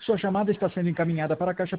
Sua chamada está sendo encaminhada para a caixa